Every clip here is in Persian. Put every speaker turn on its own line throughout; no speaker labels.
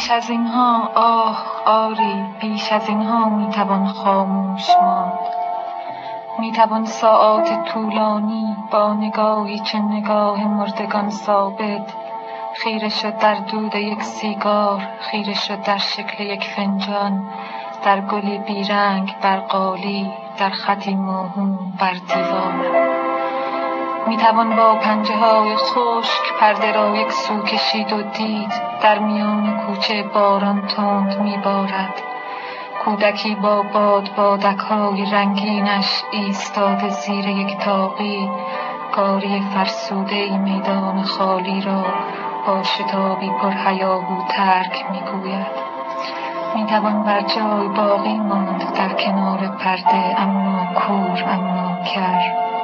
بیش از اینها آری بیش از اینها میتوان خاموش ماند. میتوان ساعات طولانی با نگاهی چه نگاه مردگان ثابت خیره شد در دود یک سیگار، خیره شد در شکل یک فنجان، در گلی بیرنگ بر قالی، در خطی موهوم بر دیوار. میتوان با پنجه های خشک پرده را یک سو کشید و دید در میان کوچه باران تند میبارد. کودکی با بادک های رنگینش ایستاده زیر یک طاقی، کاری فرسوده میدان خالی را با شتابی پر هیاهو ترک میگوید. میتوان بر جای باقی ماند در کنار پرده، اما کور اما کر.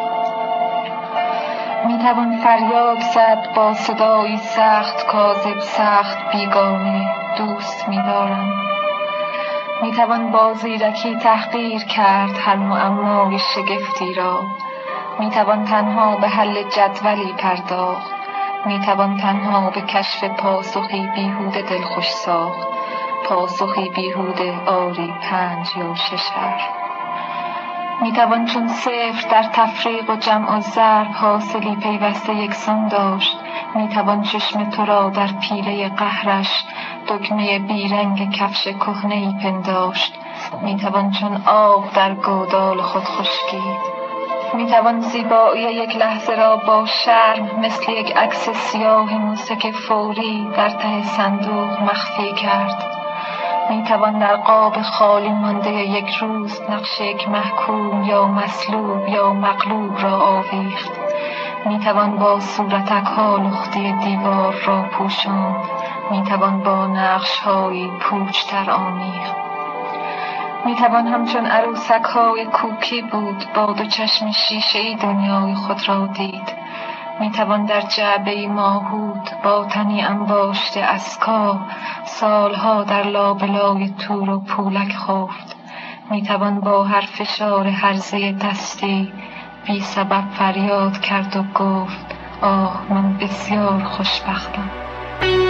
میتوان فریاد زد با صدایی سخت کاذب، سخت بیگانه، دوست می‌دارم. میتوان با زیرکی تحقیر کرد هر معمای شگفتی را. میتوان تنها به حل جدولی پرداخت. میتوان تنها به کشف پاسخی بیهوده دلخوش ساخت. پاسخی بیهوده آری 5 یا 6 حرف. میتوان چون صفر در تفریق و جمع و ضرب حاصلی پیوسته یکسان داشت. میتوان چشم تو را در پیله قهرش دکمه بیرنگ کفش کهنه‌ای پنداشت. میتوان چون آب در گودال خود خشکید. میتوان زیبایی یک لحظه را با شرم مثل یک عکس سیاه موسک فوری در ته صندوق مخفی کرد. میتوان در قاب خالی مانده یک روز نقش یک محکوم یا مصلوب یا مغلوب را آویخت. میتوان با صورتک ها لختی دیوار را پوشاند. میتوان با نقش هایی پوچتر آمیخت. میتوان همچون عروسک های کوکی بود با 2 چشم شیشه‌ای دنیای خود را دید. میتوان در جعبه‌ای ماهود با تنی انباشته از کاه سالها در لابلای تور و پولک خفت. میتوان با هر فشار هرزه دستی بی سبب فریاد کرد و گفت آه من بسیار خوشبختم.